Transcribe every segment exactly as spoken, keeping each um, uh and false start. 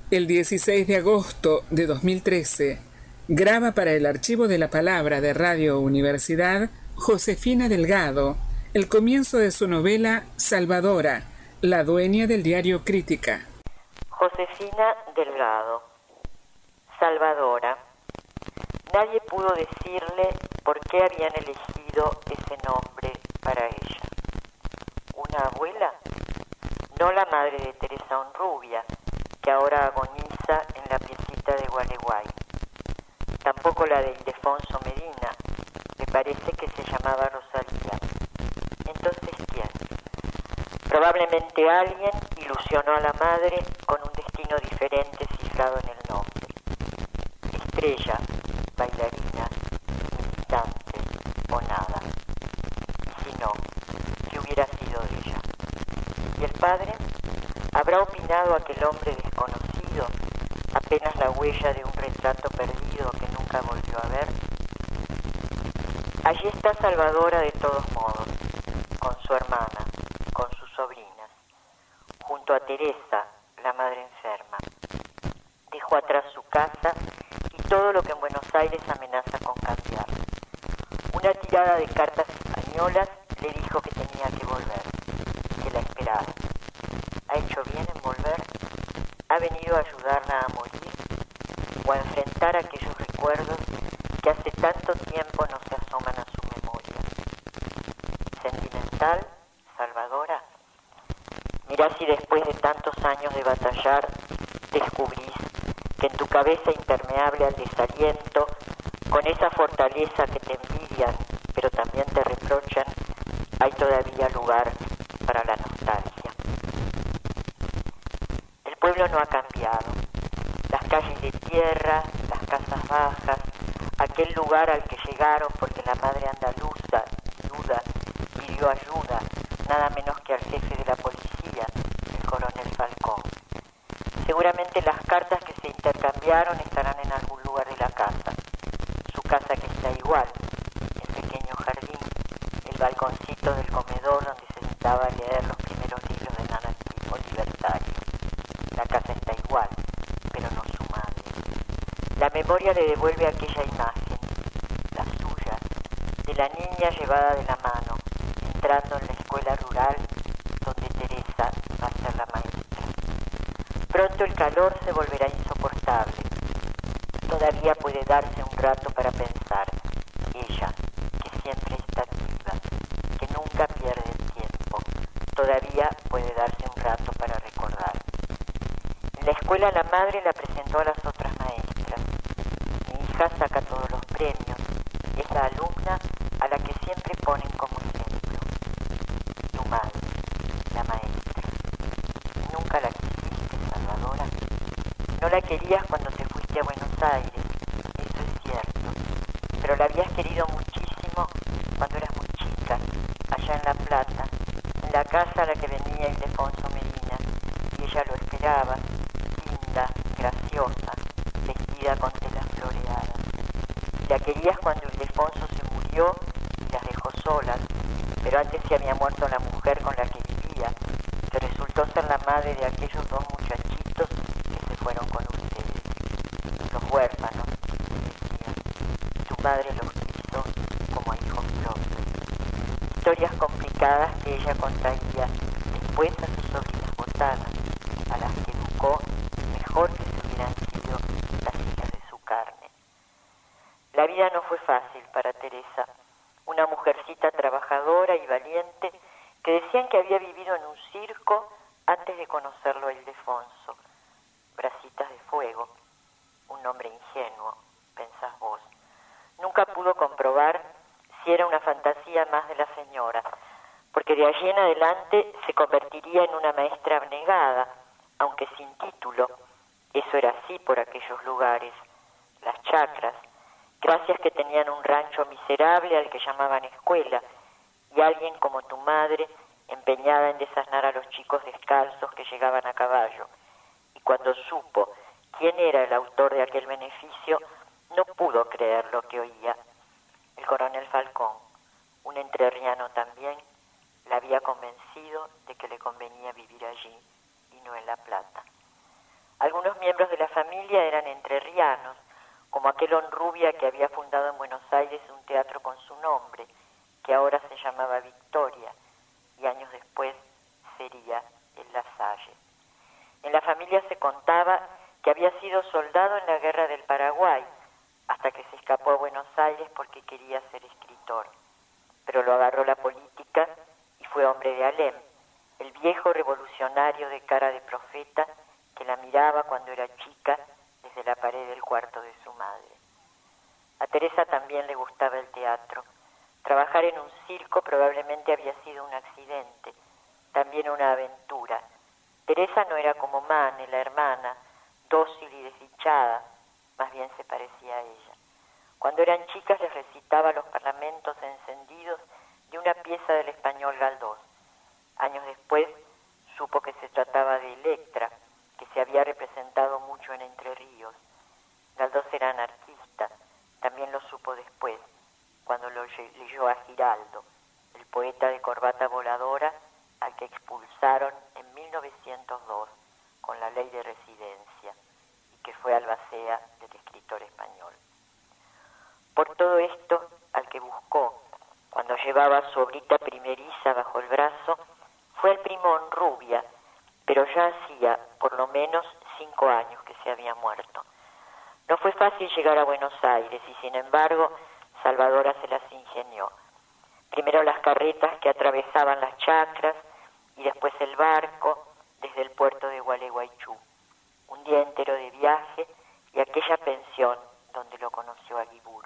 El dieciséis de agosto de dos mil trece, graba para el Archivo de la Palabra de Radio Universidad Josefina Delgado el comienzo de su novela Salvadora, la dueña del diario Crítica. Josefina Delgado. Salvadora. Nadie pudo decirle por qué habían elegido ese nombre para ella. ¿Una abuela? No la madre de Teresa Honrubia, que ahora agoniza en la piecita de Gualeguay. Tampoco la de Ildefonso Medina, me parece que se llamaba Rosalía. Entonces, ¿quién? Probablemente alguien ilusionó a la madre con un destino diferente cifrado en el nombre. Estrella, bailarina, militante o nada. Y si no, ¿qué hubiera sido de ella? ¿Y el padre? ¿Habrá opinado aquel hombre desconocido, apenas la huella de un retrato perdido que nunca volvió a ver? Allí está Salvadora de todos modos, con su hermana, con sus sobrinas, junto a Teresa, la madre enferma. Dejó atrás su casa y todo lo que en Buenos Aires amenaza con cambiar. Una tirada de cartas españolas le dijo que tenía que volver, que la esperaba. ¿Ha hecho bien en volver? ¿Ha venido a ayudarla a morir o a enfrentar aquellos recuerdos que hace tanto tiempo no se asoman a su memoria? ¿Sentimental, Salvadora? Mirá si después de tantos años de batallar descubrís que en tu cabeza impermeable al desaliento, con esa fortaleza que te envidian pero también te reprochan, hay todavía lugar para la nostalgia. El pueblo no ha cambiado. Las calles de tierra, las casas bajas, aquel lugar al que llegaron porque la madre andaluza, viuda, pidió ayuda, nada menos que al jefe de la policía, el coronel Falcón. Seguramente las cartas que se intercambiaron estarán en algún lugar de la casa. Su casa que está igual, el pequeño jardín, el balconcito del comedor donde se sentaba a leer los primeros libros del anarquismo libertario. La casa está igual, pero no su madre. La memoria le devuelve aquella imagen, la suya, de la niña llevada de la mano, entrando en la escuela rural donde Teresa va a ser la maestra. Pronto el calor se volverá insoportable. Todavía puede darse un rato para pensar. Ella, que siempre está activa, que nunca pierde el tiempo, todavía puede darse un rato para recordar. En la escuela la madre la presentó a las otras maestras. Mi hija saca todos los premios. Es la alumna a la que siempre ponen como ejemplo. Tu madre, la maestra. Nunca la quisiste, Salvadora. No la querías cuando te fuiste a Buenos Aires, eso es cierto. Pero la habías querido muchísimo cuando eras muy chica, allá en La Plata, en la casa a la que venía Ildefonso Medina, y ella lo esperaba, linda, graciosa, vestida con telas floreadas. La querías cuando Ildefonso se murió y las dejó solas, pero antes se había muerto la mujer con la que vivía, que resultó ser la madre de aquellos dos muchachitos que se fueron con ustedes. Los huérfanos, decía. Tu madre los quiso como a hijos propios. Historias complicadas que ella contaría después a sus sobrinas botanas, a las que educó mejor que si hubieran sido las hijas de su carne. La vida no fue fácil para Teresa, una mujercita trabajadora y valiente que decían que había vivido en un circo antes de conocerlo a Ildefonso. Bracitas de fuego, un nombre ingenuo, pensás vos. Nunca pudo comprobar si era una fantasía más de la señora, porque de allí en adelante se convertiría en una maestra abnegada, aunque sin título. Eso era así por aquellos lugares, las chacras, gracias que tenían un rancho miserable al que llamaban escuela, y alguien como tu madre empeñada en desasnar a los chicos descalzos que llegaban a caballo. Y cuando supo quién era el autor de aquel beneficio, no pudo creer lo que oía. El coronel Falcón, un entrerriano también, la había convencido de que le convenía vivir allí y no en La Plata. Algunos miembros de la familia eran entrerrianos, como aquel Honrubia que había fundado en Buenos Aires un teatro con su nombre, que ahora se llamaba Victoria, y años después sería el La Salle. En la familia se contaba que había sido soldado en la Guerra del Paraguay, hasta que se escapó a Buenos Aires porque quería ser escritor. Pero lo agarró la política y fue hombre de Alem, el viejo revolucionario de cara de profeta que la miraba cuando era chica desde la pared del cuarto de su madre. A Teresa también le gustaba el teatro. Trabajar en un circo probablemente había sido un accidente, también una aventura. Teresa no era como Mane, la hermana, dócil y desdichada, más bien se parecía a ella. Cuando eran chicas les recitaba los parlamentos encendidos de una pieza del español Galdós. Años después supo que se trataba de Electra, que se había representado mucho en Entre Ríos. Galdós era anarquista, también lo supo después, cuando lo leyó a Giraldo, el poeta de corbata voladora al que expulsaron en mil novecientos dos con la ley de residencia y que fue albacea del escritor español. Por todo esto, al que buscó cuando llevaba a su obrita primeriza bajo el brazo, fue el primo Honrubia, pero ya hacía por lo menos cinco años que se había muerto. No fue fácil llegar a Buenos Aires y, sin embargo, Salvadora se las ingenió. Primero las carretas que atravesaban las chacras y después el barco desde el puerto de Gualeguaychú. Un día entero de viaje y aquella pensión donde lo conoció a Guibur.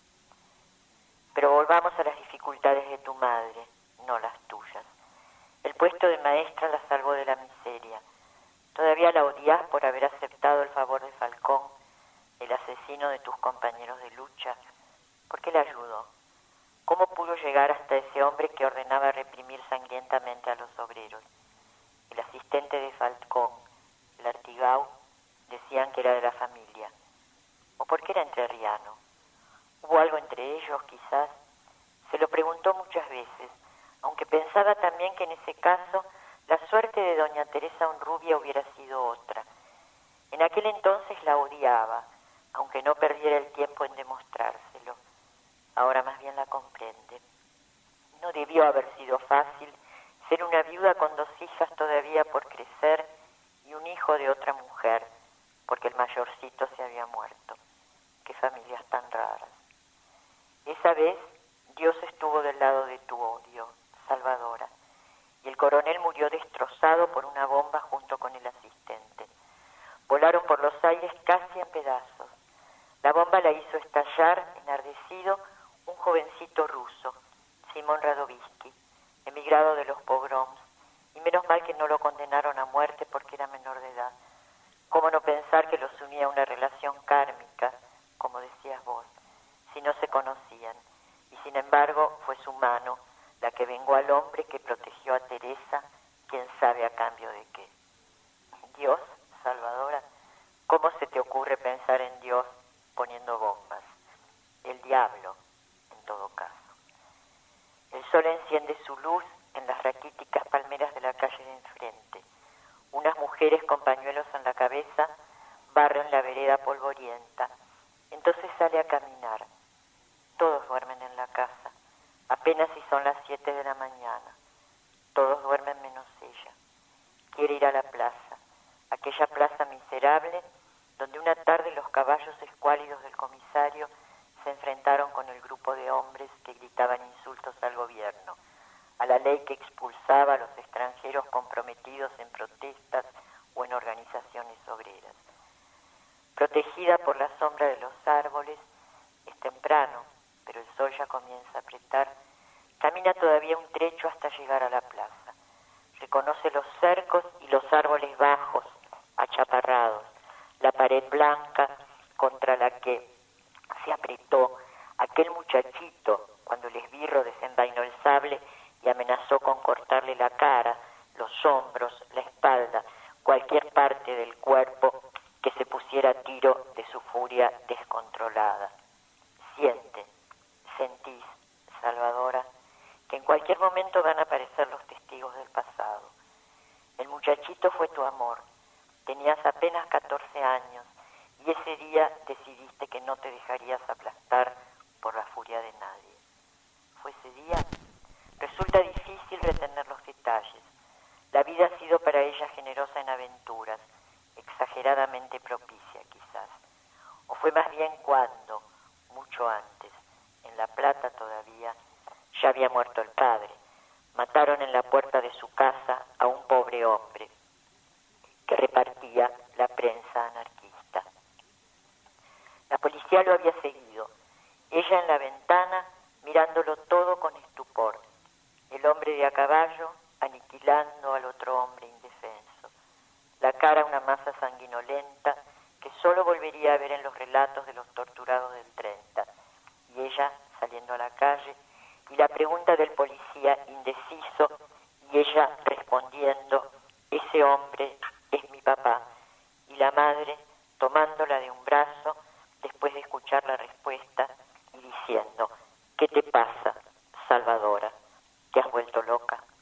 Pero volvamos a las dificultades de tu madre, no las tuyas. El puesto de maestra la salvó de la miseria. Todavía la odias por haber aceptado el favor de Falcón, el asesino de tus compañeros de lucha. ¿Por qué la ayudó? ¿Cómo pudo llegar hasta ese hombre que ordenaba reprimir sangrientamente a los obreros? El asistente de Falcón, el Artigau, decían que era de la familia. ¿O por qué era entrerriano? ¿Hubo algo entre ellos, quizás? Se lo preguntó muchas veces, aunque pensaba también que en ese caso la suerte de doña Teresa Honrubia hubiera sido otra. En aquel entonces la odiaba, aunque no perdiera el tiempo en demostrárselo. Ahora más bien la comprende. No debió haber sido fácil ser una viuda con dos hijas todavía por crecer y un hijo de otra mujer, porque el mayorcito se había muerto. Qué familias tan raras. Esa vez Dios estuvo del lado de tu odio, Salvadora, y el coronel murió destrozado por una bomba junto con el asistente. Volaron por los aires casi en pedazos. La bomba la hizo estallar, enardecido, un jovencito ruso, Simón Radovisky, emigrado de los pogroms, y menos mal que no lo condenaron a muerte porque era menor de edad. ¿Cómo no pensar que los unía una relación kármica, como decías vos, si no se conocían? Y sin embargo fue su mano la que vengó al hombre que protegió a Teresa, quién sabe a cambio de qué. Dios, Salvadora, ¿cómo se te ocurre pensar en Dios poniendo bombas? El diablo, en todo caso. El sol enciende su luz en las raquíticas palmeras de la calle de enfrente. Unas mujeres con pañuelos en la cabeza barren la vereda polvorienta. Entonces sale a caminar. Todos duermen en la casa, apenas si son las siete de la mañana. Todos duermen menos ella. Quiere ir a la plaza, aquella plaza miserable donde una tarde los caballos escuálidos del comisario se enfrentaron con el grupo de hombres que gritaban insultos al gobierno, a la ley que expulsaba a los extranjeros comprometidos en protestas o en organizaciones obreras. Protegida por la sombra de los árboles, es temprano, pero el sol ya comienza a apretar, camina todavía un trecho hasta llegar a la plaza. Reconoce los cercos y los árboles bajos, achaparrados, la pared blanca contra la que se apretó aquel muchachito cuando el esbirro desenvainó el sable y amenazó con cortarle la cara, los hombros, la espalda, cualquier parte del cuerpo que se pusiera a tiro de su furia descontrolada. Siente, sentís, Salvadora, que en cualquier momento van a aparecer los testigos del pasado. El muchachito fue tu amor, Tenías apenas catorce años y ese día decidiste que no te dejarías aplastar por la furia de nadie. ¿Fue ese día? Resulta difícil retener los detalles. La vida ha sido para ella generosa en aventuras, exageradamente propicia quizás. O fue más bien cuando, mucho antes, en La Plata todavía, ya había muerto el padre. Mataron en la puerta de su casa a un pobre hombre que repartía la prensa anarquista. La policía lo había seguido, ella en la ventana mirándolo todo con estupor, el hombre de a caballo aniquilando al otro hombre indefenso, la cara una masa sanguinolenta que solo volvería a ver en los relatos de los torturados del treinta, y ella saliendo a la calle, y la pregunta del policía indeciso, y ella respondiendo, ese hombre es mi papá, y la madre tomándola de un brazo después de escuchar la respuesta y diciendo, ¿qué te pasa, Salvadora? ¿Te has vuelto loca?